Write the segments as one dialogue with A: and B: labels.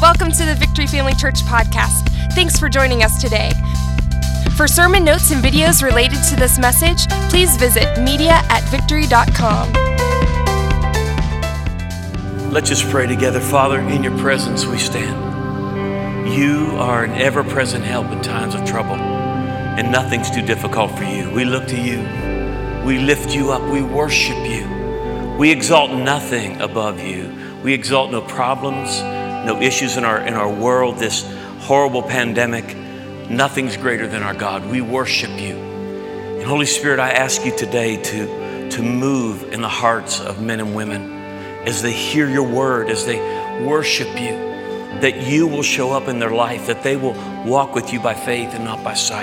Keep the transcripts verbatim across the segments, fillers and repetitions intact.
A: Welcome to the Victory Family Church podcast. Thanks for joining us today. For sermon notes and videos related to this message, please visit media at victory dot com.
B: Let's just pray together. Father, in your presence we stand. You are an ever-present help in times of trouble, and nothing's too difficult for you. We look to you. We lift you up. We worship you. We exalt nothing above you. We exalt no problems, no issues in our in our world, this horrible pandemic. Nothing's greater than our God. We worship you. And Holy Spirit, I ask you today to, to move in the hearts of men and women as they hear your word, as they worship you, that you will show up in their life, that they will walk with you by faith and not by sight.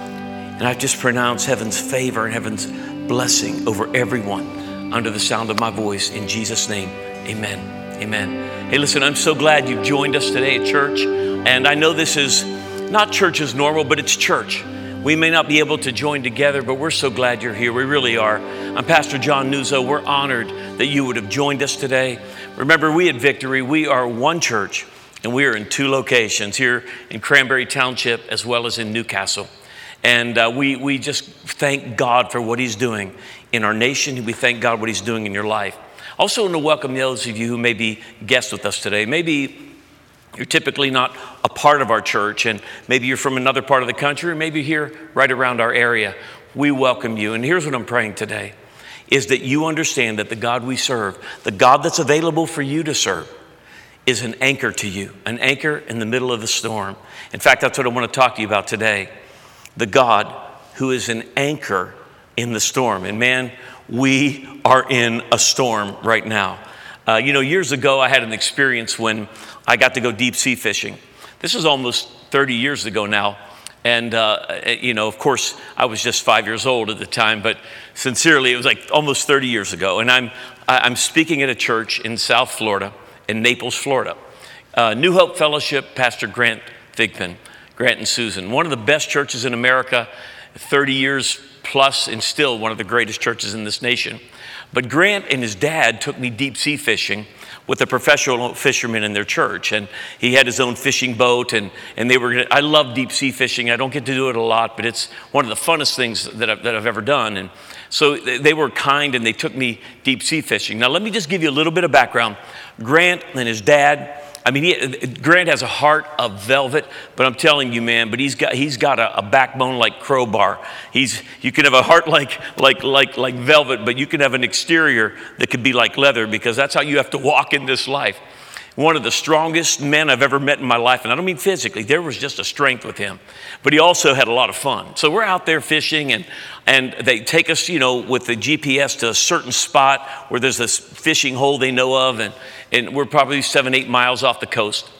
B: And I just pronounce heaven's favor and heaven's blessing over everyone under the sound of my voice. In Jesus' name, amen. Amen. Hey, listen, I'm so glad you've joined us today at church. And I know this is not church as normal, but it's church. We may not be able to join together, but we're so glad you're here. We really are. I'm Pastor John Nuzzo. We're honored that you would have joined us today. Remember, we at Victory, we are one church, and we are in two locations, here in Cranberry Township as well as in Newcastle. And uh, we, we just thank God for what he's doing in our nation. We thank God what he's doing in your life. Also want to welcome those of you who may be guests with us today. Maybe you're typically not a part of our church, and maybe you're from another part of the country, or maybe you're here right around our area. We welcome you. And here's what I'm praying today, is that you understand that the God we serve, the God that's available for you to serve, is an anchor to you, an anchor in the middle of the storm. In fact, that's what I want to talk to you about today. The God who is an anchor in the storm. And man, we are in a storm right now. Uh, you know, years ago, I had an experience when I got to go deep sea fishing. This is almost thirty years ago now. And, uh, you know, of course, I was just five years old at the time, but sincerely, it was like almost thirty years ago. And I'm I'm speaking at a church in South Florida, in Naples, Florida. Uh, New Hope Fellowship, Pastor Grant Thigpen, Grant and Susan, one of the best churches in America, thirty years plus, and still one of the greatest churches in this nation. But Grant and his dad took me deep sea fishing with a professional fisherman in their church. And he had his own fishing boat, and, and they were gonna, I love deep sea fishing. I don't get to do it a lot, but it's one of the funnest things that I've, that I've ever done. And so they were kind, and they took me deep sea fishing. Now, let me just give you a little bit of background. Grant and his dad, I mean, he, Grant has a heart of velvet, but I'm telling you, man, but he's got he's got a, a backbone like crowbar. He's you can have a heart like like like like velvet, but you can have an exterior that could be like leather, because that's how you have to walk in this life. One of the strongest men I've ever met in my life, and I don't mean physically, there was just a strength with him, but he also had a lot of fun. So we're out there fishing, and and they take us, you know, with the G P S to a certain spot where there's this fishing hole they know of, and, and we're probably seven, eight miles off the coast.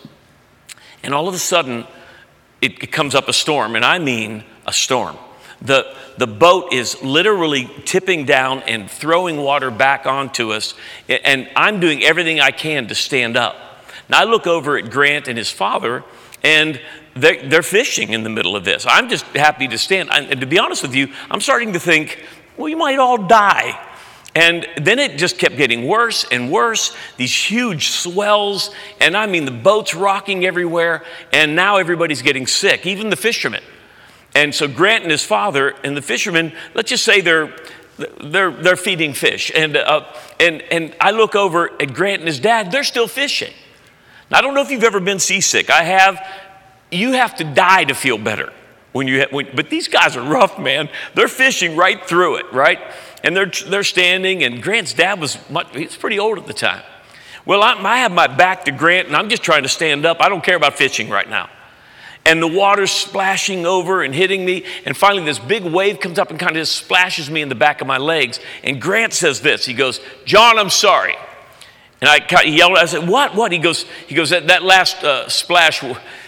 B: And all of a sudden, it, it comes up a storm, and I mean a storm. The, the boat is literally tipping down and throwing water back onto us, and I'm doing everything I can to stand up. Now, I look over at Grant and his father, and they're, they're fishing in the middle of this. I'm just happy to stand. And to be honest with you, I'm starting to think, well, you might all die. And then it just kept getting worse and worse, these huge swells. And I mean, the boat's rocking everywhere. And now everybody's getting sick, even the fishermen. And so Grant and his father and the fishermen, let's just say they're they're they're feeding fish. And uh, and and I look over at Grant and his dad, they're still fishing. Now, I don't know if you've ever been seasick. I have. You have to die to feel better when you. When, but these guys are rough, man. They're fishing right through it, right? And they're they're standing. And Grant's dad was much, he was pretty old at the time. Well, I, I have my back to Grant, and I'm just trying to stand up. I don't care about fishing right now. And the water's splashing over and hitting me. And finally, this big wave comes up and kind of just splashes me in the back of my legs. And Grant says this. He goes, "John, I'm sorry." And I he yelled. I said, "What? What?" He goes, "He goes. That, that last uh, splash,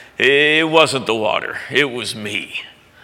B: it wasn't the water. It was me."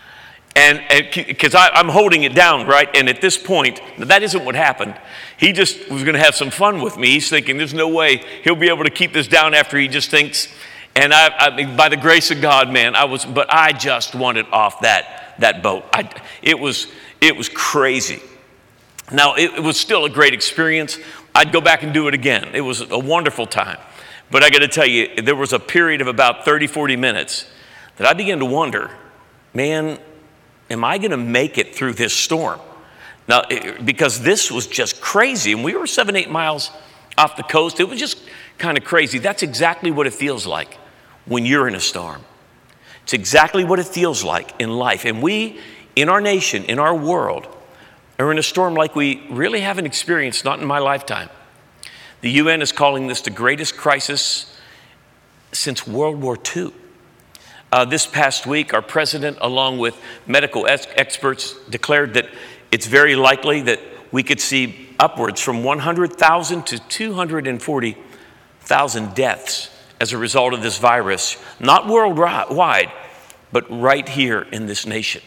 B: And because I'm holding it down, right? And at this point, that isn't what happened. He just was going to have some fun with me. He's thinking, "There's no way he'll be able to keep this down after he just thinks." And I, I by the grace of God, man, I was. But I just wanted off that that boat. I, it was it was crazy. Now, it, it was still a great experience. I'd go back and do it again. It was a wonderful time. But I got to tell you, there was a period of about thirty, forty minutes that I began to wonder, man, am I going to make it through this storm? Now, because this was just crazy. And we were seven, eight miles off the coast. It was just kind of crazy. That's exactly what it feels like when you're in a storm. It's exactly what it feels like in life. And we, in our nation, in our world, are in a storm like we really haven't experienced, not in my lifetime. The U N is calling this the greatest crisis since World War Two. Uh, this past week, our president, along with medical ex- experts, declared that it's very likely that we could see upwards from one hundred thousand to two hundred forty thousand deaths as a result of this virus, not worldwide, but right here in this nation.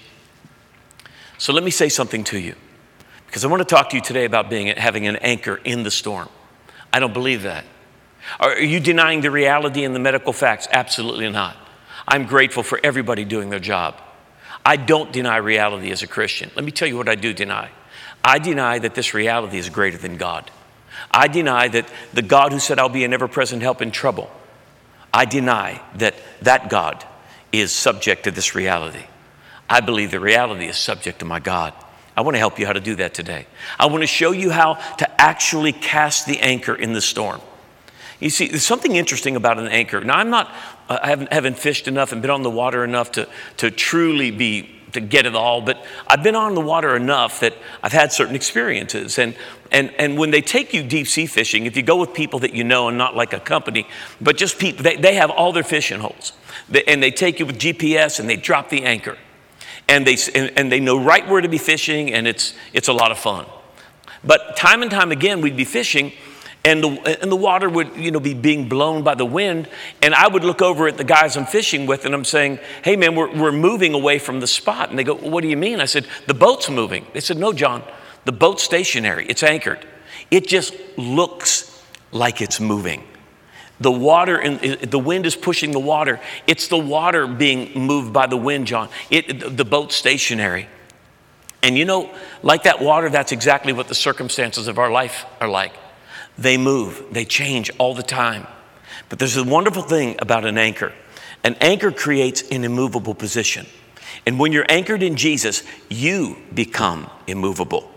B: So let me say something to you, because I want to talk to you today about being having an anchor in the storm. I don't believe that. Are you denying the reality and the medical facts? Absolutely not. I'm grateful for everybody doing their job. I don't deny reality as a Christian. Let me tell you what I do deny. I deny that this reality is greater than God. I deny that the God who said, I'll be an ever-present help in trouble, I deny that that God is subject to this reality. I believe the reality is subject to my God. I want to help you how to do that today. I want to show you how to actually cast the anchor in the storm. You see, there's something interesting about an anchor. Now, I'm not, uh, I haven't, haven't fished enough and been on the water enough to, to truly be, to get it all, but I've been on the water enough that I've had certain experiences. And, and, and when they take you deep sea fishing, if you go with people that you know and not like a company, but just people, they, they have all their fishing holes. They, and they take you with G P S and they drop the anchor. And they, and, and they know right where to be fishing, and it's, it's a lot of fun. But time and time again, we'd be fishing, and the, and the water would, you know, be being blown by the wind. And I would look over at the guys I'm fishing with, and I'm saying, hey, man, we're, we're moving away from the spot. And they go, well, what do you mean? I said, the boat's moving. They said, no, John, the boat's stationary. It's anchored. It just looks like it's moving. The water and the wind is pushing the water. It's the water being moved by the wind, John. It, the boat's stationary. And you know, like that water, that's exactly what the circumstances of our life are like. They move, they change all the time. But there's a wonderful thing about an anchor. An anchor creates an immovable position. And when you're anchored in Jesus, you become immovable.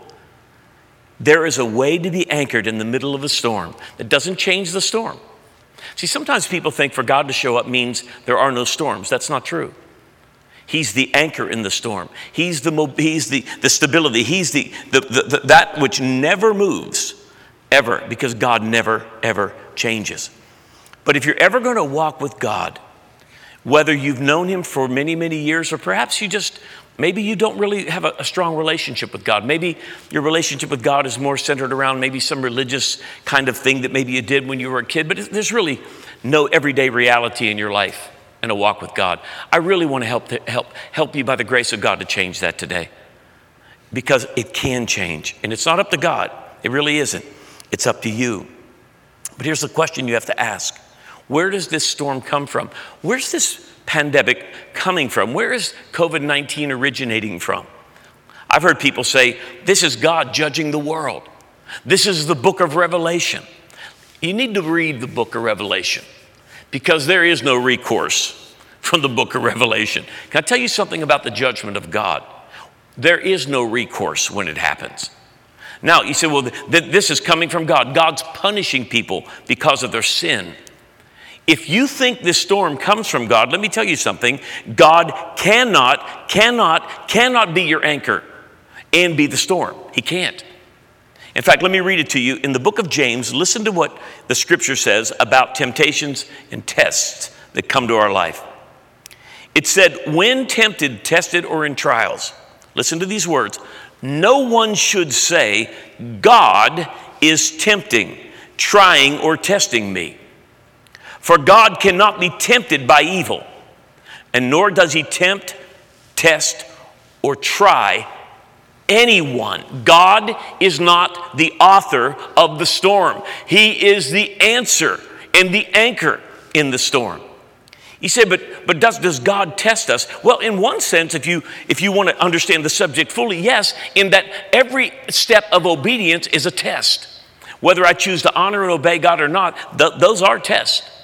B: There is a way to be anchored in the middle of a storm that doesn't change the storm. See, sometimes people think for God to show up means there are no storms. That's not true. He's the anchor in the storm. He's the he's the, the stability. He's the, the, the, the that which never moves, ever, because God never, ever changes. But if you're ever going to walk with God, whether you've known him for many, many years, or perhaps you just, maybe you don't really have a, a strong relationship with God. Maybe your relationship with God is more centered around maybe some religious kind of thing that maybe you did when you were a kid, but there's really no everyday reality in your life and a walk with God. I really want to help, to help, help you by the grace of God to change that today, because it can change, and it's not up to God. It really isn't. It's up to you. But here's the question you have to ask. Where does this storm come from? Where's this pandemic coming from? Where is covid nineteen originating from? I've heard people say, this is God judging the world. This is the book of Revelation. You need to read the book of Revelation, because there is no recourse from the book of Revelation. Can I tell you something about the judgment of God? There is no recourse when it happens. Now, you say, well, th- this is coming from God. God's punishing people because of their sin. If you think this storm comes from God, let me tell you something. God cannot, cannot, cannot be your anchor and be the storm. He can't. In fact, let me read it to you. In the book of James, listen to what the scripture says about temptations and tests that come to our life. It said, when tempted, tested, or in trials, listen to these words. No one should say, God is tempting, trying, or testing me. For God cannot be tempted by evil, and nor does he tempt, test, or try anyone. God is not the author of the storm. He is the answer and the anchor in the storm. You say, but but does, does God test us? Well, in one sense, if you if you want to understand the subject fully, yes, in that every step of obedience is a test. Whether I choose to honor and obey God or not, th- those are tests.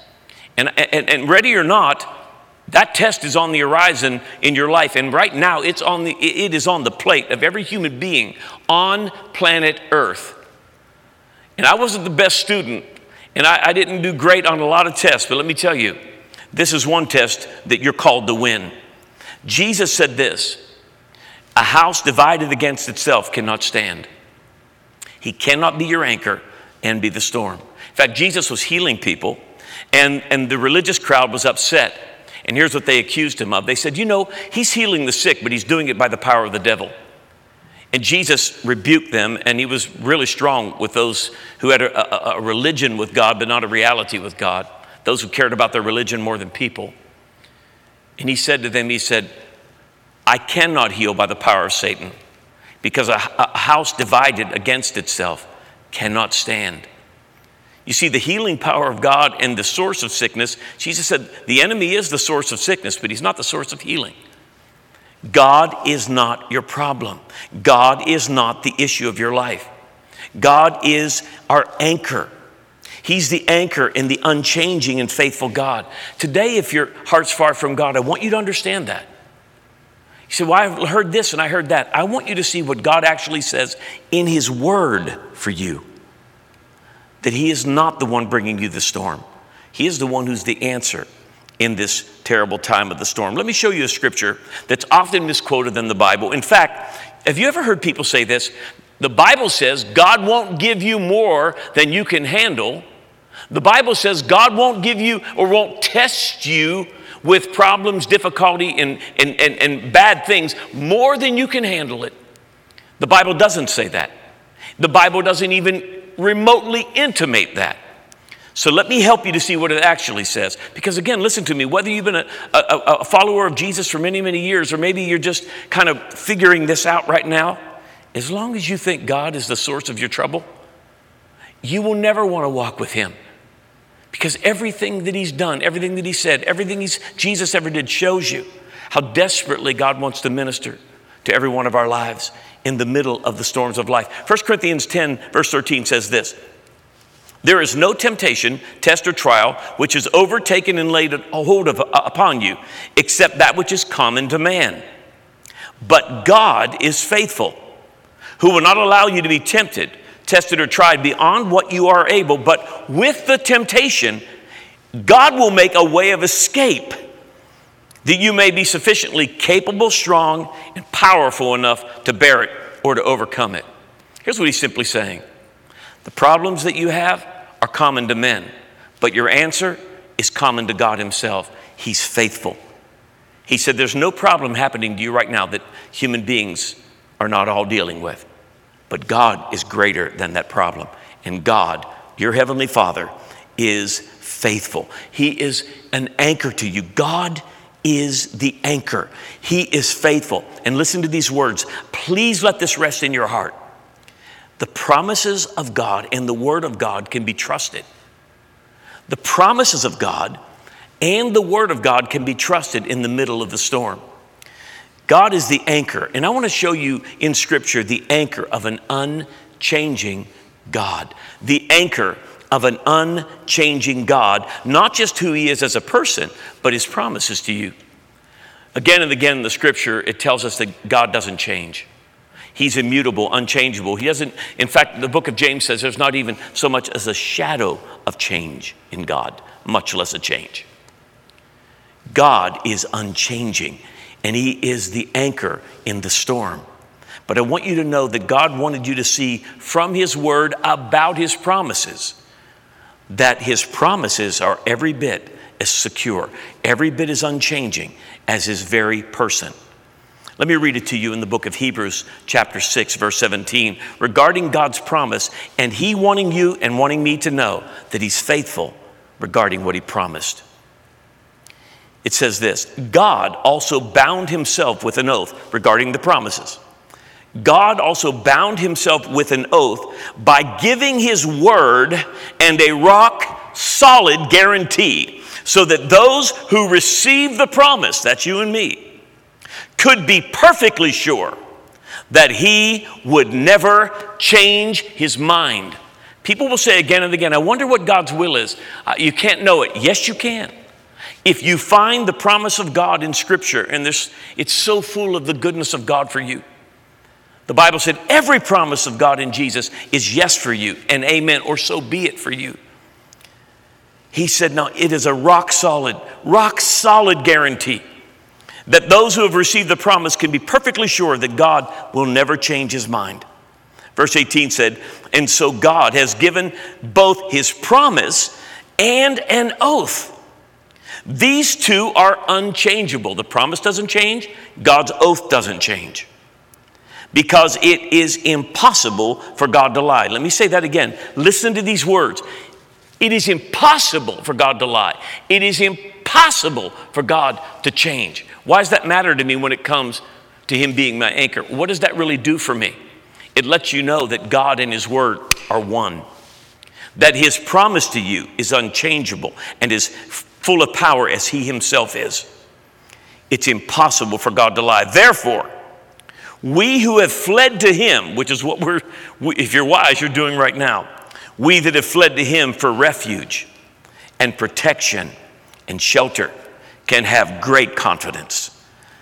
B: And, and, and ready or not, that test is on the horizon in your life. And right now, it's on the, it is on the plate of every human being on planet Earth. And I wasn't the best student, and I, I didn't do great on a lot of tests, but let me tell you, this is one test that you're called to win. Jesus said this, a house divided against itself cannot stand. He cannot be your anchor and be the storm. In fact, Jesus was healing people, and, and the religious crowd was upset. And here's what they accused him of. They said, you know, he's healing the sick, but he's doing it by the power of the devil. And Jesus rebuked them, and he was really strong with those who had a, a, a religion with God, but not a reality with God. Those who cared about their religion more than people. And he said to them, he said, I cannot heal by the power of Satan, because a, a house divided against itself cannot stand. You see, the healing power of God and the source of sickness, Jesus said the enemy is the source of sickness, but he's not the source of healing. God is not your problem. God is not the issue of your life. God is our anchor. He's the anchor in the unchanging and faithful God. Today, if your heart's far from God, I want you to understand that. You say, well, I heard this and I heard that. I want you to see what God actually says in his word for you. That he is not the one bringing you the storm. He is the one who's the answer in this terrible time of the storm. Let me show you a scripture that's often misquoted in the Bible. In fact, have you ever heard people say this? The Bible says God won't give you more than you can handle. The Bible says God won't give you or won't test you with problems, difficulty, and, and, and, and bad things more than you can handle it. The Bible doesn't say that. The Bible doesn't even remotely intimate that. So let me help you to see what it actually says. Because again, listen to me, whether you've been a, a, a follower of Jesus for many, many years, or maybe you're just kind of figuring this out right now, as long as you think God is the source of your trouble, you will never want to walk with him. Because everything that he's done, everything that he said, everything he's, Jesus ever did shows you how desperately God wants to minister to every one of our lives in the middle of the storms of life. First Corinthians ten, verse thirteen says this, there is no temptation, test, or trial which is overtaken and laid hold of upon you, except that which is common to man. But God is faithful, who will not allow you to be tempted, tested, or tried beyond what you are able, but with the temptation, God will make a way of escape, that you may be sufficiently capable, strong, and powerful enough to bear it or to overcome it. Here's what he's simply saying. The problems that you have are common to men, but your answer is common to God himself. He's faithful. He said there's no problem happening to you right now that human beings are not all dealing with. But God is greater than that problem. And God, your heavenly Father, is faithful. He is an anchor to you. God is the anchor. He is faithful. And listen to these words. Please let this rest in your heart. The promises of God and the word of God can be trusted. The promises of God and the word of God can be trusted in the middle of the storm. God is the anchor. And I want to show you in Scripture the anchor of an unchanging God. The anchor of an unchanging God, not just who he is as a person, but his promises to you. Again and again in the Scripture, it tells us that God doesn't change. He's immutable, unchangeable. He doesn't, in fact, the book of James says there's not even so much as a shadow of change in God, much less a change. God is unchanging, and he is the anchor in the storm. But I want you to know that God wanted you to see from his word about his promises that his promises are every bit as secure, every bit as unchanging as his very person. Let me read it to you in the book of Hebrews, chapter six, verse seventeen, regarding God's promise and he wanting you and wanting me to know that he's faithful regarding what he promised. It says this, God also bound himself with an oath regarding the promises. God also bound himself with an oath by giving his word and a rock solid guarantee so that those who receive the promise, that's you and me, could be perfectly sure that he would never change his mind. People will say again and again, I wonder what God's will is. Uh, you can't know it. Yes, you can. If you find the promise of God in Scripture, and there's, it's so full of the goodness of God for you. The Bible said every promise of God in Jesus is yes for you and amen, or so be it for you. He said, no, it is a rock solid, rock solid guarantee that those who have received the promise can be perfectly sure that God will never change his mind. Verse eighteen said, and so God has given both his promise and an oath. These two are unchangeable. The promise doesn't change. God's oath doesn't change. Because it is impossible for God to lie. Let me say that again. Listen to these words. It is impossible for God to lie. It is impossible for God to change. Why does that matter to me when it comes to him being my anchor? What does that really do for me? It lets you know that God and his word are one. That his promise to you is unchangeable and is full of power as he himself is. It's impossible for God to lie. Therefore, we who have fled to him, which is what we're, if you're wise, you're doing right now. We that have fled to him for refuge and protection and shelter can have great confidence.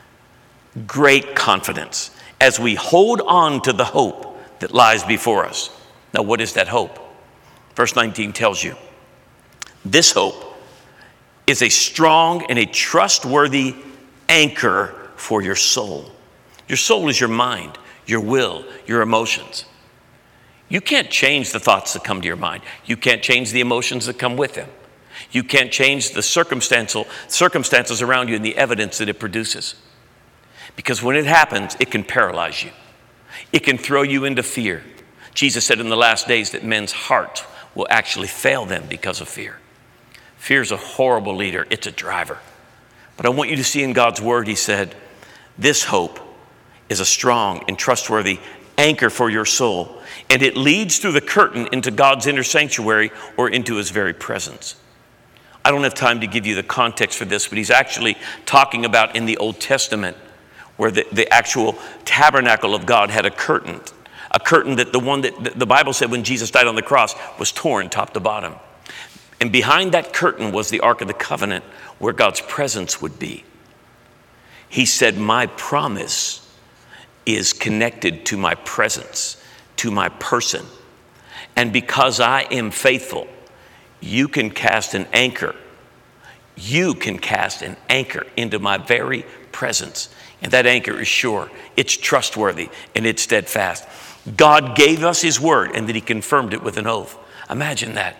B: Great confidence as we hold on to the hope that lies before us. Now, what is that hope? Verse nineteen tells you, this hope is a strong and a trustworthy anchor for your soul. Your soul is your mind, your will, your emotions. You can't change the thoughts that come to your mind. You can't change the emotions that come with them. You can't change the circumstantial circumstances around you and the evidence that it produces. Because when it happens, it can paralyze you. It can throw you into fear. Jesus said in the last days that men's hearts will actually fail them because of fear. Fear is a horrible leader. It's a driver. But I want you to see in God's word, he said, this hope is a strong and trustworthy anchor for your soul, and it leads through the curtain into God's inner sanctuary or into his very presence. I don't have time to give you the context for this, but he's actually talking about in the Old Testament where the, the actual tabernacle of God had a curtain, a curtain that the one that the Bible said when Jesus died on the cross was torn top to bottom. And behind that curtain was the Ark of the Covenant where God's presence would be. He said, my promise is connected to my presence, to my person. And because I am faithful, you can cast an anchor. You can cast an anchor into my very presence. And that anchor is sure, it's trustworthy, and it's steadfast. God gave us his word, and then he confirmed it with an oath. Imagine that.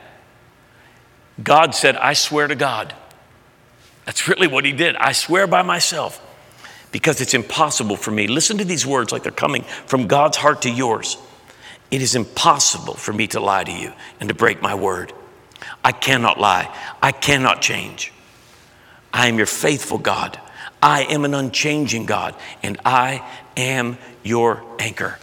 B: God said, I swear to God. That's really what he did. I swear by myself. Because it's impossible for me. Listen to these words like they're coming from God's heart to yours. It is impossible for me to lie to you and to break my word. I cannot lie. I cannot change. I am your faithful God. I am an unchanging God, and I am your anchor.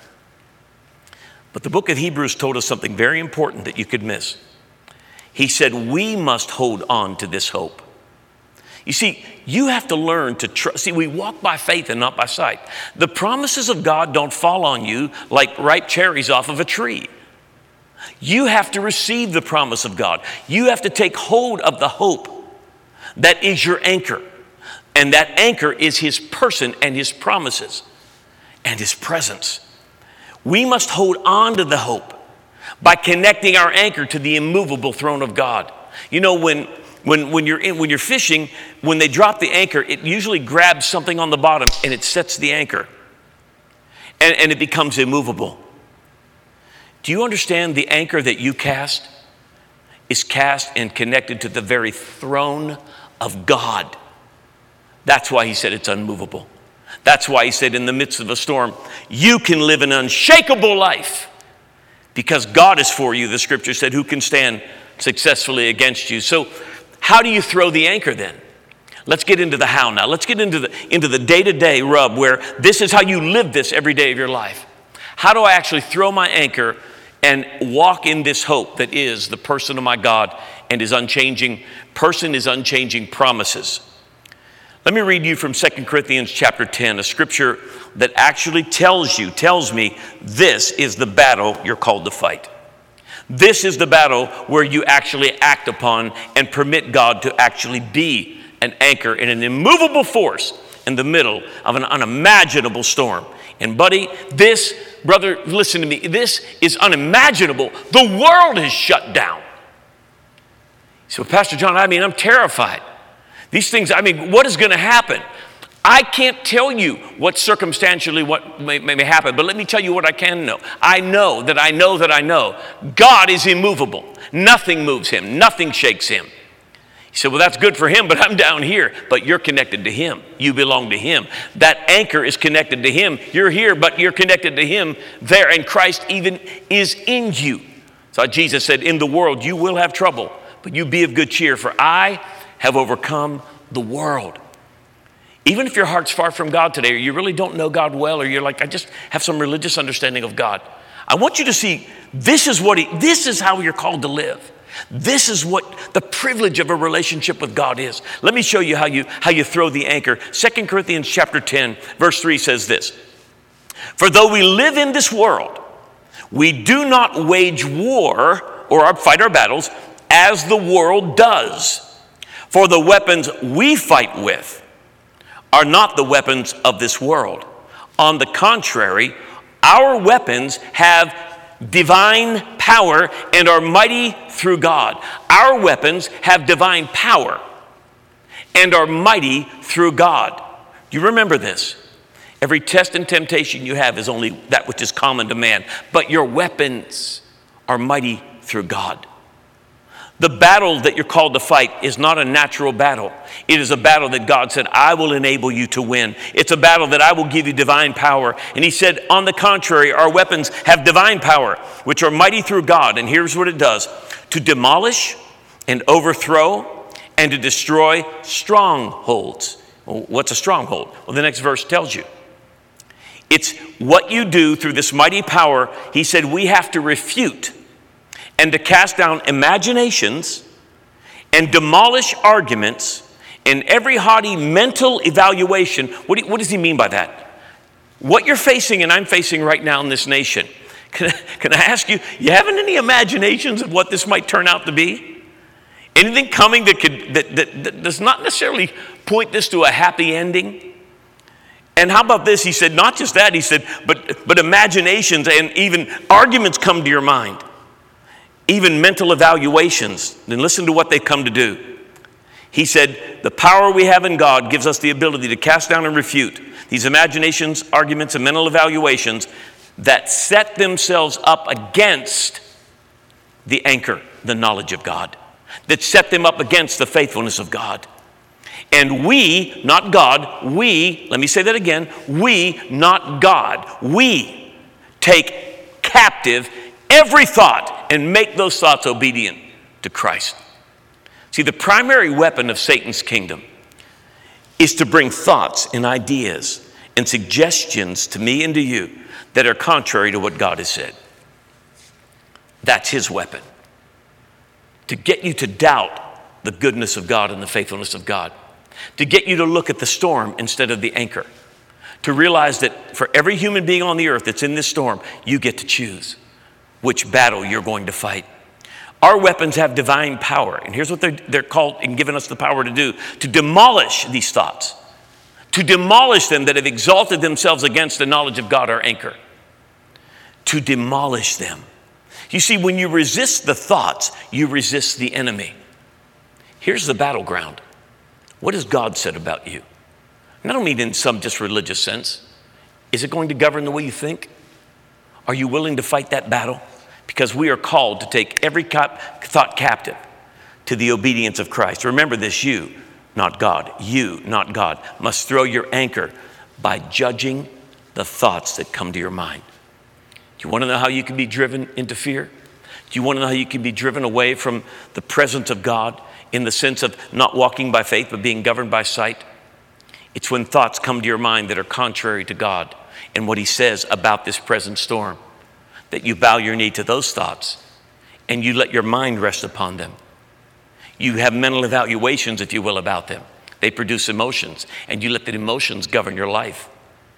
B: But the book of Hebrews told us something very important that you could miss. He said, we must hold on to this hope. You see, you have to learn to trust. See, we walk by faith and not by sight. The promises of God don't fall on you like ripe cherries off of a tree. You have to receive the promise of God. You have to take hold of the hope that is your anchor. And that anchor is his person and his promises and his presence. We must hold on to the hope by connecting our anchor to the immovable throne of God. You know, when When, when, you're in, when you're fishing, when they drop the anchor, it usually grabs something on the bottom and it sets the anchor. And, and it becomes immovable. Do you understand the anchor that you cast is cast and connected to the very throne of God? That's why he said it's unmovable. That's why he said in the midst of a storm, you can live an unshakable life. Because God is for you, the scripture said, who can stand successfully against you? So how do you throw the anchor then? Let's get into the how now. Let's get into the into the day-to-day rub where this is how you live this every day of your life. How do I actually throw my anchor and walk in this hope that is the person of my God and his unchanging person, his unchanging promises? Let me read you from Second Corinthians chapter ten, a scripture that actually tells you, tells me this is the battle you're called to fight. This is the battle where you actually act upon and permit God to actually be an anchor and an immovable force in the middle of an unimaginable storm. And buddy, this, brother, listen to me, this is unimaginable. The world is shut down. So, Pastor John, I mean, I'm terrified. These things, I mean, what is going to happen? I can't tell you what circumstantially what may, may happen, but let me tell you what I can know. I know that I know that I know. God is immovable. Nothing moves him. Nothing shakes him. He said, well, that's good for him, but I'm down here. But you're connected to him. You belong to him. That anchor is connected to him. You're here, but you're connected to him there, and Christ even is in you. So Jesus said, in the world you will have trouble, but you be of good cheer, for I have overcome the world. Even if your heart's far from God today, or you really don't know God well, or you're like, I just have some religious understanding of God, I want you to see this is what he, this is how you're called to live. This is what the privilege of a relationship with God is. Let me show you how you how you throw the anchor. Second Corinthians chapter ten, verse three says this. For though we live in this world, we do not wage war or fight our battles as the world does. For the weapons we fight with are not the weapons of this world. On the contrary, our weapons have divine power and are mighty through God. Our weapons have divine power and are mighty through God. Do you remember this? Every test and temptation you have is only that which is common to man, but your weapons are mighty through God. The battle that you're called to fight is not a natural battle. It is a battle that God said, I will enable you to win. It's a battle that I will give you divine power. And he said, on the contrary, our weapons have divine power, which are mighty through God. And here's what it does: to demolish and overthrow and to destroy strongholds. Well, what's a stronghold? Well, the next verse tells you. It's what you do through this mighty power. He said, we have to refute and to cast down imaginations and demolish arguments and every haughty mental evaluation. What, do, what does he mean by that? What you're facing and I'm facing right now in this nation, can I, can I ask you, you having any imaginations of what this might turn out to be? Anything coming that could that, that, that does not necessarily point this to a happy ending? And how about this? He said, not just that, he said, but, but imaginations and even arguments come to your mind. Even mental evaluations. Then listen to what they come to do. He said, the power we have in God gives us the ability to cast down and refute these imaginations, arguments, and mental evaluations that set themselves up against the anchor, the knowledge of God, that set them up against the faithfulness of God. And we, not God, we, let me say that again, we, not God, we take captive every thought and make those thoughts obedient to Christ. See, the primary weapon of Satan's kingdom is to bring thoughts and ideas and suggestions to me and to you that are contrary to what God has said. That's his weapon. To get you to doubt the goodness of God and the faithfulness of God. To get you to look at the storm instead of the anchor. To realize that for every human being on the earth that's in this storm, you get to choose which battle you're going to fight. Our weapons have divine power. And here's what they're, they're called and given us the power to do. To demolish these thoughts. To demolish them that have exalted themselves against the knowledge of God, our anchor. To demolish them. You see, when you resist the thoughts, you resist the enemy. Here's the battleground. What has God said about you? And I don't mean in some just religious sense. Is it going to govern the way you think? Are you willing to fight that battle? Because we are called to take every thought captive to the obedience of Christ. Remember this, you, not God, you, not God, must throw your anchor by judging the thoughts that come to your mind. Do you want to know how you can be driven into fear? Do you want to know how you can be driven away from the presence of God in the sense of not walking by faith but being governed by sight? It's when thoughts come to your mind that are contrary to God and what he says about this present storm, that you bow your knee to those thoughts and you let your mind rest upon them. You have mental evaluations, if you will, about them. They produce emotions, and you let the emotions govern your life.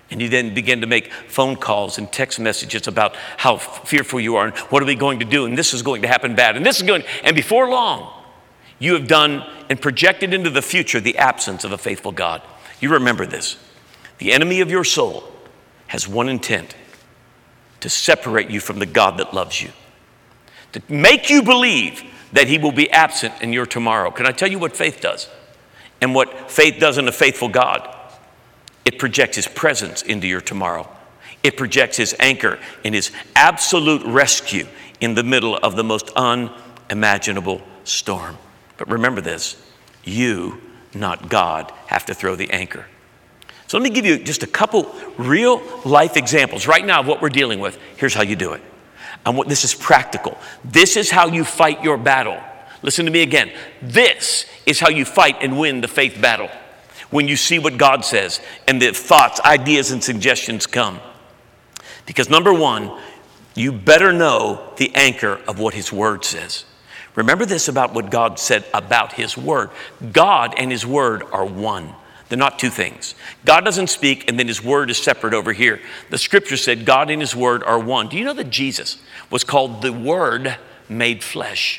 B: And you then begin to make phone calls and text messages about how fearful you are and what are we going to do, and this is going to happen bad, and this is going, and before long, you have done and projected into the future the absence of a faithful God. You remember this. The enemy of your soul has one intent: to separate you from the God that loves you, to make you believe that he will be absent in your tomorrow. Can I tell you what faith does? And what faith does in a faithful God? It projects his presence into your tomorrow. It projects his anchor and his absolute rescue in the middle of the most unimaginable storm. But remember this, you, not God, have to throw the anchor. So let me give you just a couple real life examples right now of what we're dealing with. Here's how you do it. And what this is practical. This is how you fight your battle. Listen to me again. This is how you fight and win the faith battle. When you see what God says and the thoughts, ideas, and suggestions come. Because number one, you better know the anchor of what his word says. Remember this about what God said about his word. God and his word are one. They're not two things. God doesn't speak and then his word is separate over here. The scripture said God and his word are one. Do you know that Jesus was called the Word made flesh?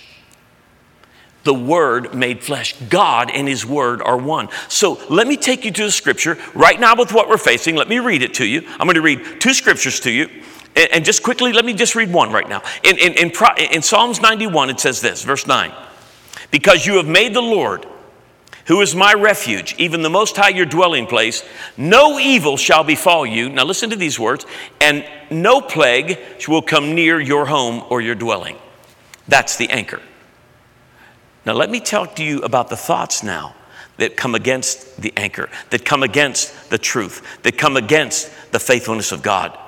B: The Word made flesh. God and his word are one. So let me take you to the scripture right now with what we're facing. Let me read it to you. I'm going to read two scriptures to you. And, and just quickly, let me just read one right now. In, in, in, in Psalms ninety-one, it says this, verse nine. Because you have made the Lord, who is my refuge, even the Most High your dwelling place, no evil shall befall you. Now listen to these words. And no plague will come near your home or your dwelling. That's the anchor. Now let me talk to you about the thoughts now that come against the anchor, that come against the truth, that come against the faithfulness of God.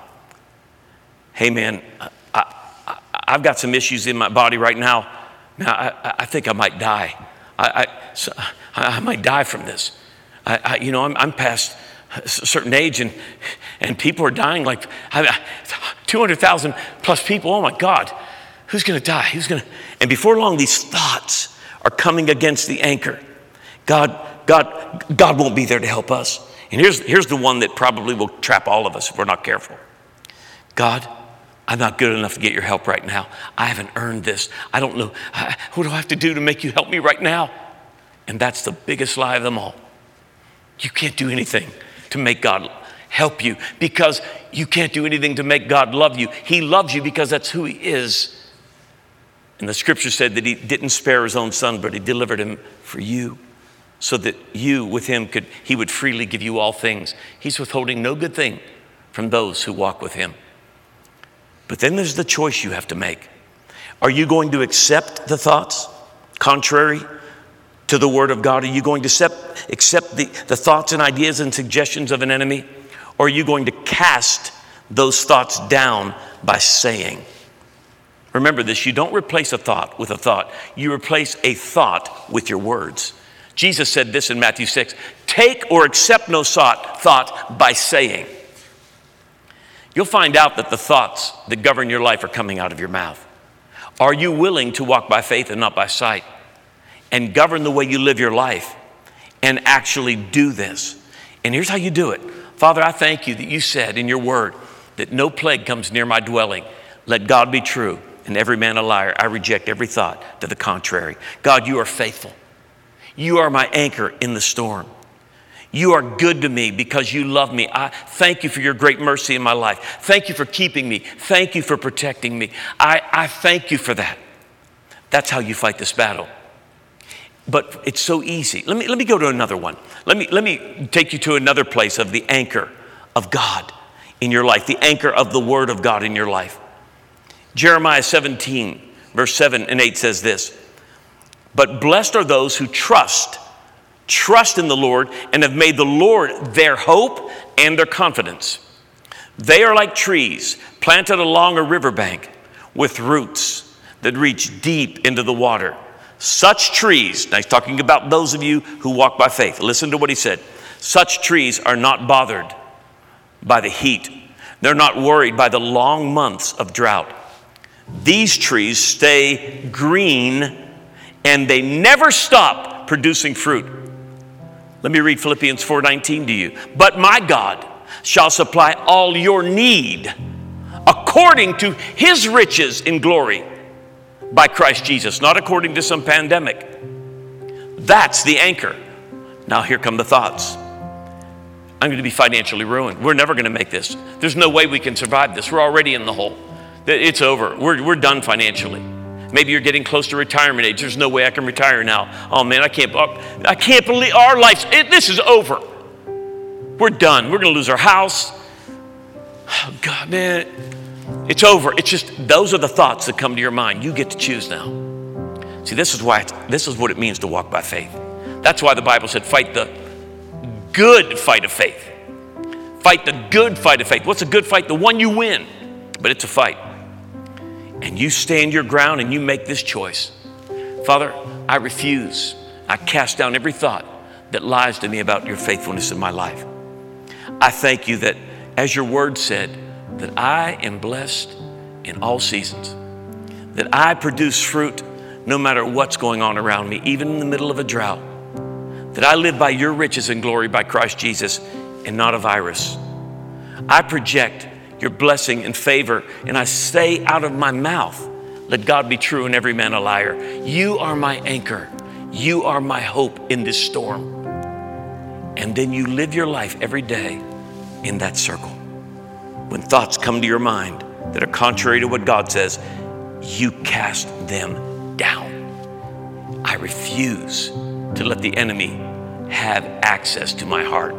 B: Hey man, I, I, I've got some issues in my body right now. Now I, I think I might die. I, I, so I might die from this. I, I, you know, I'm, I'm past a certain age, and and people are dying like two hundred thousand plus people. Oh my God, who's going to die? Who's going to? And before long, these thoughts are coming against the anchor. God, God, God won't be there to help us. And here's here's the one that probably will trap all of us if we're not careful. God, I'm not good enough to get your help right now. I haven't earned this. I don't know. What do I have to do to make you help me right now? And that's the biggest lie of them all. You can't do anything to make God help you because you can't do anything to make God love you. He loves you because that's who he is. And the scripture said that he didn't spare his own son, but he delivered him for you so that you with him could, he would freely give you all things. He's withholding no good thing from those who walk with him. But then there's the choice you have to make. Are you going to accept the thoughts contrary to the word of God? Are you going to accept, accept the, the thoughts and ideas and suggestions of an enemy? Or are you going to cast those thoughts down by saying? Remember this, you don't replace a thought with a thought. You replace a thought with your words. Jesus said this in Matthew six, take or accept no thought, thought by saying. You'll find out that the thoughts that govern your life are coming out of your mouth. Are you willing to walk by faith and not by sight and govern the way you live your life and actually do this? And here's how you do it. Father, I thank you that you said in your word that no plague comes near my dwelling. Let God be true and every man a liar. I reject every thought to the contrary. God, you are faithful. You are my anchor in the storm. You are good to me because you love me. I thank you for your great mercy in my life. Thank you for keeping me. Thank you for protecting me. I, I thank you for that. That's how you fight this battle. But it's so easy. Let me, let me go to another one. Let me, let me take you to another place of the anchor of God in your life, the anchor of the word of God in your life. Jeremiah seventeen, verse seven and eight says this, but blessed are those who trust Trust in the Lord and have made the Lord their hope and their confidence. They are like trees planted along a riverbank with roots that reach deep into the water. Such trees, now he's talking about those of you who walk by faith. Listen to what he said. Such trees are not bothered by the heat. They're not worried by the long months of drought. These trees stay green and they never stop producing fruit. Let me read Philippians four nineteen to you. But my God shall supply all your need according to his riches in glory by Christ Jesus, not according to some pandemic. That's the anchor. Now here come the thoughts. I'm going to be financially ruined. We're never going to make this. There's no way we can survive this. We're already in the hole. It's over. We're, we're done financially. Maybe you're getting close to retirement age. There's no way I can retire now. Oh man, I can't, I can't believe our life, it, this is over. We're done. We're going to lose our house. Oh God, man, it's over. It's just, those are the thoughts that come to your mind. You get to choose now. See, this is why, it's, this is what it means to walk by faith. That's why the Bible said, fight the good fight of faith. Fight the good fight of faith. What's a good fight? The one you win, but it's a fight. And you stand your ground and you make this choice. Father, I refuse. I cast down every thought that lies to me about your faithfulness in my life. I thank you that, as your word said, that I am blessed in all seasons, that I produce fruit no matter what's going on around me, even in the middle of a drought, that I live by your riches and glory by Christ Jesus and not a virus. I project your blessing and favor, and I say out of my mouth, let God be true and every man a liar. You are my anchor. You are my hope in this storm. And then you live your life every day in that circle. When thoughts come to your mind that are contrary to what God says, you cast them down. I refuse to let the enemy have access to my heart.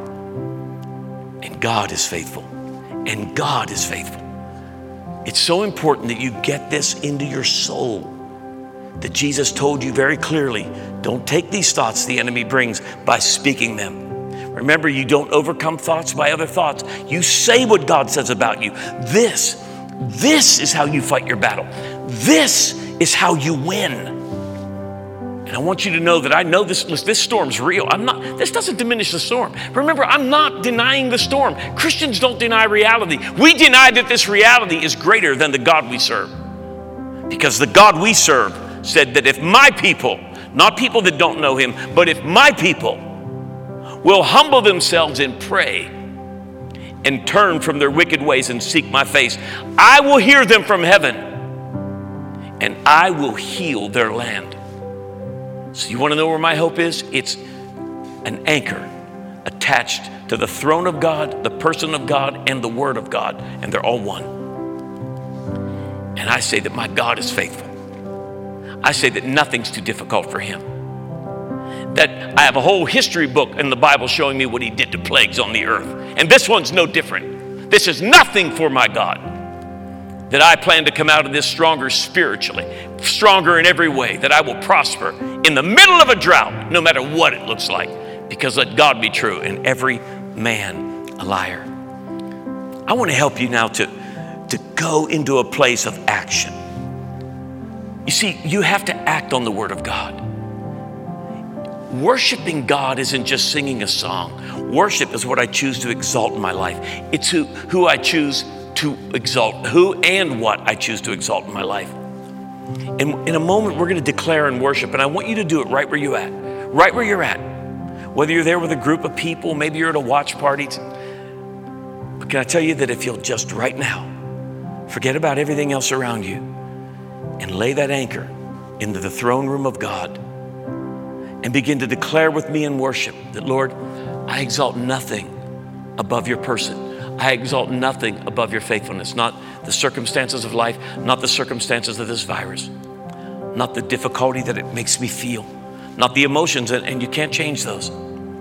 B: And God is faithful. And God is faithful. It's so important that you get this into your soul, that Jesus told you very clearly, don't take these thoughts the enemy brings by speaking them. Remember, you don't overcome thoughts by other thoughts. You say what God says about you. This, this is how you fight your battle. This is how you win. And I want you to know that I know this, this storm's real. I'm not, this doesn't diminish the storm. Remember, I'm not denying the storm. Christians don't deny reality. We deny that this reality is greater than the God we serve. Because the God we serve said that if my people, not people that don't know him, but if my people will humble themselves and pray and turn from their wicked ways and seek my face, I will hear them from heaven and I will heal their land. So you want to know where my hope is? It's an anchor attached to the throne of God, the person of God, and the word of God. And they're all one. And I say that my God is faithful. I say that nothing's too difficult for him. That I have a whole history book in the Bible showing me what he did to plagues on the earth. And this one's no different. This is nothing for my God. That I plan to come out of this stronger spiritually, stronger in every way, that I will prosper in the middle of a drought, no matter what it looks like, because let God be true and every man a liar. I want to help you now to, to go into a place of action. You see, you have to act on the word of God. Worshiping God isn't just singing a song. Worship is what I choose to exalt in my life. It's who, who I choose to exalt, who and what I choose to exalt in my life. And in a moment, we're going to declare and worship, and I want you to do it right where you're at, right where you're at. Whether you're there with a group of people, maybe you're at a watch party. But can I tell you that if you'll just right now, forget about everything else around you and lay that anchor into the throne room of God and begin to declare with me in worship that, Lord, I exalt nothing above your person. I exalt nothing above your faithfulness, not the circumstances of life, not the circumstances of this virus, not the difficulty that it makes me feel, not the emotions, and, and you can't change those.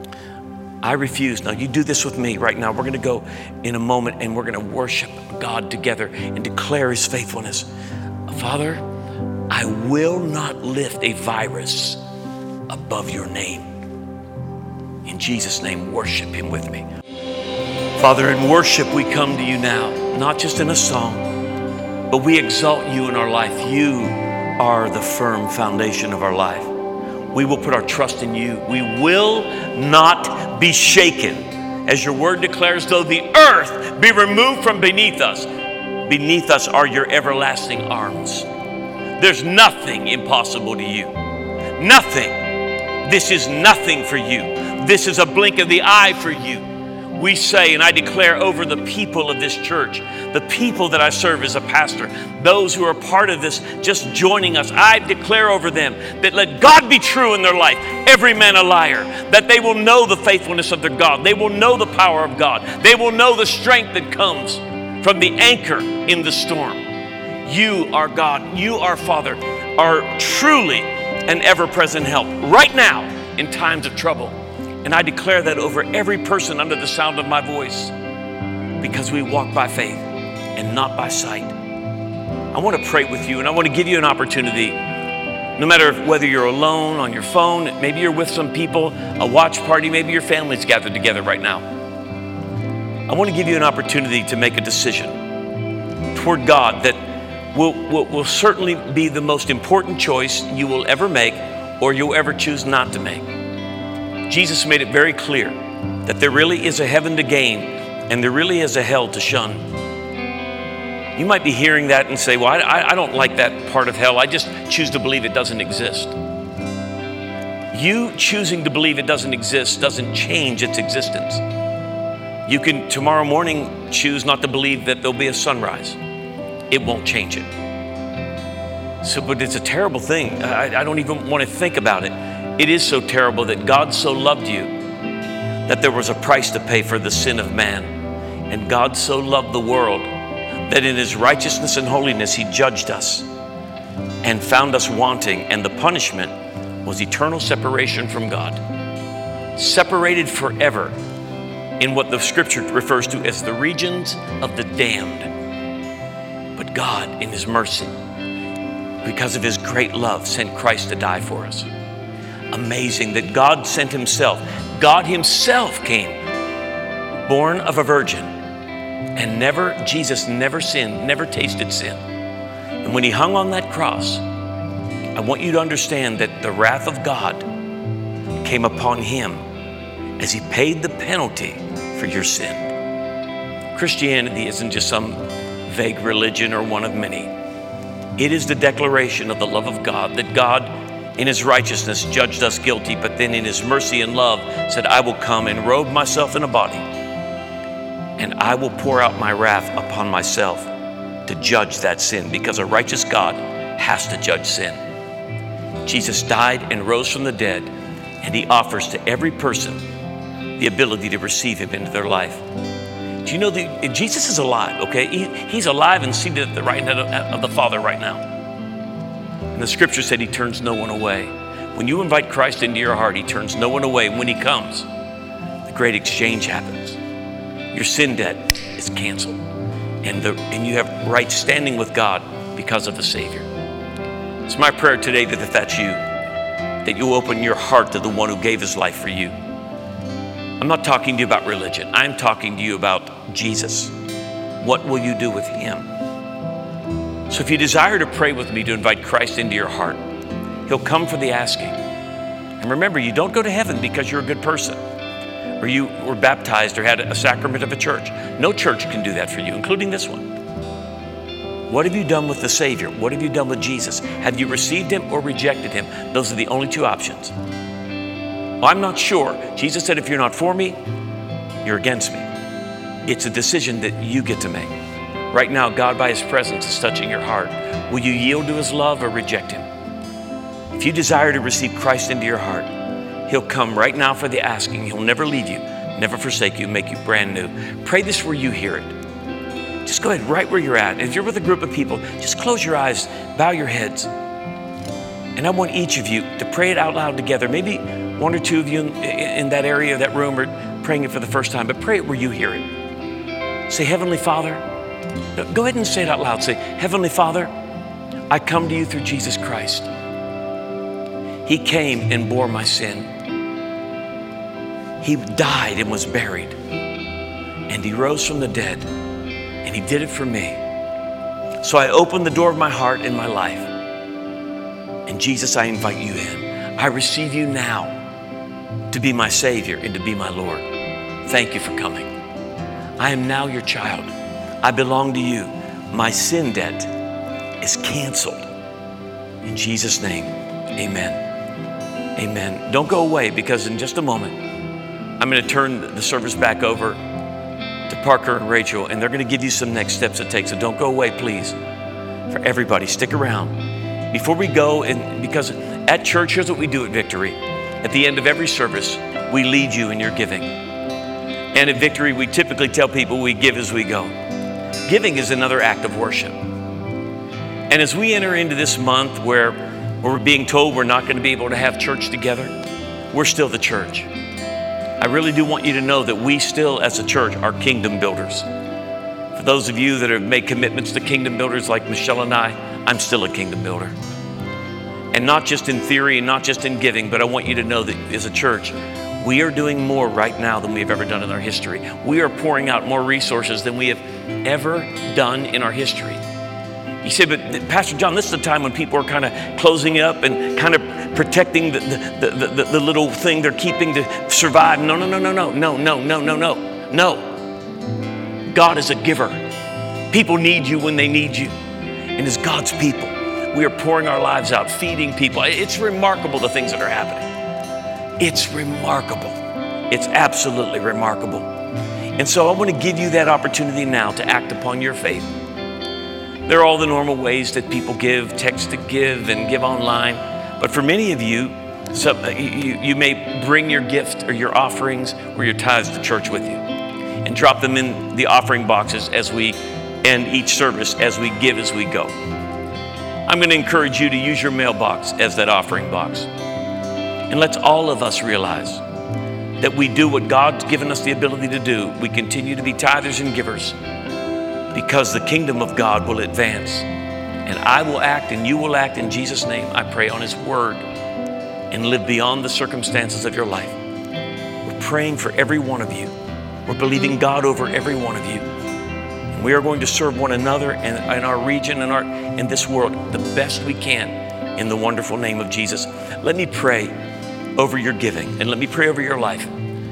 B: I refuse. Now you do this with me right now. We're going to go in a moment and we're going to worship God together and declare his faithfulness. Father, I will not lift a virus above your name. In Jesus' name, worship him with me. Father, in worship, we come to you now, not just in a song, but we exalt you in our life. You are the firm foundation of our life. We will put our trust in you. We will not be shaken. As your word declares, though the earth be removed from beneath us, beneath us are your everlasting arms. There's nothing impossible to you. Nothing. This is nothing for you. This is a blink of the eye for you. we say, and I declare over the people of this church, the people that I serve as a pastor, those who are part of this, just joining us, I declare over them that let God be true in their life, every man a liar, that they will know the faithfulness of their God. They will know the power of God. They will know the strength that comes from the anchor in the storm. You are God, you are Father, are truly an ever-present help right now in times of trouble. And I declare that over every person under the sound of my voice, because we walk by faith and not by sight. I want to pray with you, and I want to give you an opportunity, no matter whether you're alone on your phone, maybe you're with some people, a watch party, maybe your family's gathered together right now. I want to give you an opportunity to make a decision toward God that will, will, will certainly be the most important choice you will ever make or you'll ever choose not to make. Jesus made it very clear that there really is a heaven to gain and there really is a hell to shun. You might be hearing that and say, well, I, I don't like that part of hell. I just choose to believe it doesn't exist. You choosing to believe it doesn't exist doesn't change its existence. You can tomorrow morning choose not to believe that there'll be a sunrise. It won't change it. So, but it's a terrible thing. I, I don't even want to think about it. It is so terrible that God so loved you that there was a price to pay for the sin of man. And God so loved the world that in his righteousness and holiness, he judged us and found us wanting. And the punishment was eternal separation from God. Separated forever in what the scripture refers to as the regions of the damned. But God, in his mercy, because of his great love, sent Christ to die for us. Amazing that God sent himself. God himself came, born of a virgin, and never, Jesus never sinned, never tasted sin. And when he hung on that cross, I want you to understand that the wrath of God came upon him as he paid the penalty for your sin. Christianity isn't just some vague religion or one of many. It is the declaration of the love of God, that God in his righteousness judged us guilty, but then in his mercy and love said, I will come and robe myself in a body, and I will pour out my wrath upon myself to judge that sin, because a righteous God has to judge sin. Jesus died and rose from the dead, and he offers to every person the ability to receive him into their life. Do you know that Jesus is alive, okay? He, he's alive and seated at the right hand of, of the Father right now. And the scripture said he turns no one away. When you invite Christ into your heart, he turns no one away. When he comes, the great exchange happens. Your sin debt is canceled. And, the, and you have right standing with God because of the Savior. It's my prayer today that if that's you, that you open your heart to the one who gave his life for you. I'm not talking to you about religion. I'm talking to you about Jesus. What will you do with him? So if you desire to pray with me to invite Christ into your heart, he'll come for the asking. And remember, you don't go to heaven because you're a good person, or you were baptized or had a sacrament of a church. No church can do that for you, including this one. What have you done with the Savior? What have you done with Jesus? Have you received him or rejected him? Those are the only two options. Well, I'm not sure. Jesus said, if you're not for me, you're against me. It's a decision that you get to make. Right now, God, by his presence, is touching your heart. Will you yield to his love or reject him? If you desire to receive Christ into your heart, he'll come right now for the asking. He'll never leave you, never forsake you, make you brand new. Pray this where you hear it. Just go ahead right where you're at. If you're with a group of people, just close your eyes, bow your heads. And I want each of you to pray it out loud together. Maybe one or two of you in, in that area, that room, are praying it for the first time, but pray it where you hear it. Say, Heavenly Father. Go ahead and say it out loud. Say, Heavenly Father, I come to you through Jesus Christ. He came and bore my sin. He died and was buried. And he rose from the dead. And he did it for me. So I open the door of my heart and my life. And Jesus, I invite you in. I receive you now to be my Savior and to be my Lord. Thank you for coming. I am now your child. I belong to you. My sin debt is canceled. In Jesus' name, amen. Amen. Don't go away, because in just a moment, I'm going to turn the service back over Parker and Rachel, and they're going to give you some next steps to take. So don't go away, please. For everybody, stick around. Before we go, and because at church, here's what we do at Victory. At the end of every service, we lead you in your giving. And at Victory, we typically tell people we give as we go. Giving is another act of worship. And as we enter into this month where, where we're being told we're not going to be able to have church together, we're still the church. I really do want you to know that we still, as a church, are kingdom builders. For those of you that have made commitments to kingdom builders like Michelle and I, I'm still a kingdom builder. And not just in theory and not just in giving, but I want you to know that as a church, we are doing more right now than we've ever done in our history. We are pouring out more resources than we have ever done in our history. You say, but Pastor John, this is the time when people are kind of closing up and kind of protecting the, the, the, the, the little thing they're keeping to survive. No, no, no, no, no, no, no, no, no, no, no. God is a giver. People need you when they need you. And as God's people, we are pouring our lives out, feeding people. It's remarkable the things that are happening. It's remarkable. It's absolutely remarkable. And so I want to give you that opportunity now to act upon your faith. There are all the normal ways that people give, text to give and give online. But for many of you, so you, you may bring your gift or your offerings or your tithes to church with you and drop them in the offering boxes as we end each service, as we give as we go. I'm going to encourage you to use your mailbox as that offering box. And let's all of us realize that we do what God's given us the ability to do. We continue to be tithers and givers because the kingdom of God will advance. And I will act and you will act in Jesus' name, I pray, on His word and live beyond the circumstances of your life. We're praying for every one of you. We're believing God over every one of you. And we are going to serve one another and in our region and our in this world the best we can in the wonderful name of Jesus. Let me pray over your giving and let me pray over your life.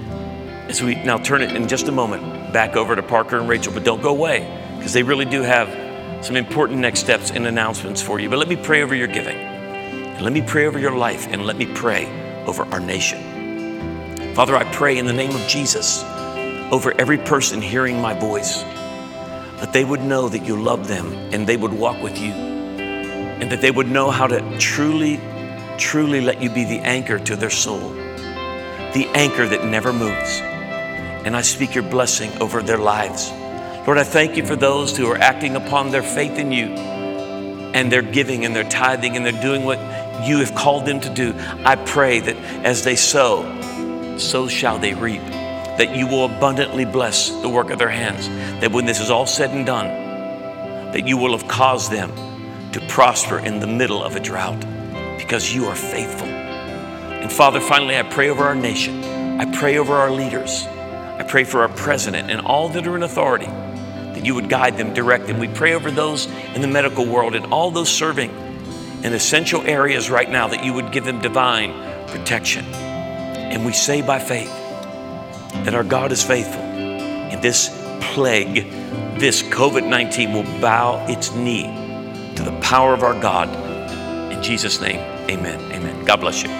B: As we now turn it in just a moment back over to Parker and Rachel, but don't go away because they really do have some important next steps and announcements for you. But let me pray over your giving and let me pray over your life and let me pray over our nation. Father, I pray in the name of Jesus over every person hearing my voice, that they would know that you love them and they would walk with you and that they would know how to truly, truly let you be the anchor to their soul, the anchor that never moves. And I speak your blessing over their lives. Lord, I thank you for those who are acting upon their faith in you and they're giving and they're tithing and they're doing what you have called them to do. I pray that as they sow, so shall they reap. That you will abundantly bless the work of their hands. That when this is all said and done, that you will have caused them to prosper in the middle of a drought because you are faithful. And Father, finally, I pray over our nation. I pray over our leaders. I pray for our president and all that are in authority, that you would guide them, direct them. We pray over those in the medical world and all those serving in essential areas right now, that you would give them divine protection. And we say by faith, that our God is faithful, and this plague, this covid nineteen will bow its knee to the power of our God. In Jesus' name, amen, amen. God bless you.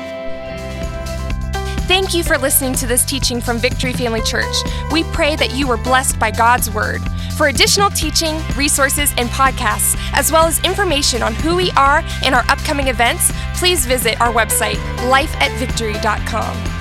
A: Thank you for listening to this teaching from Victory Family Church. We pray that you were blessed by God's word. For additional teaching, resources, and podcasts, as well as information on who we are and our upcoming events, please visit our website, life at victory dot com.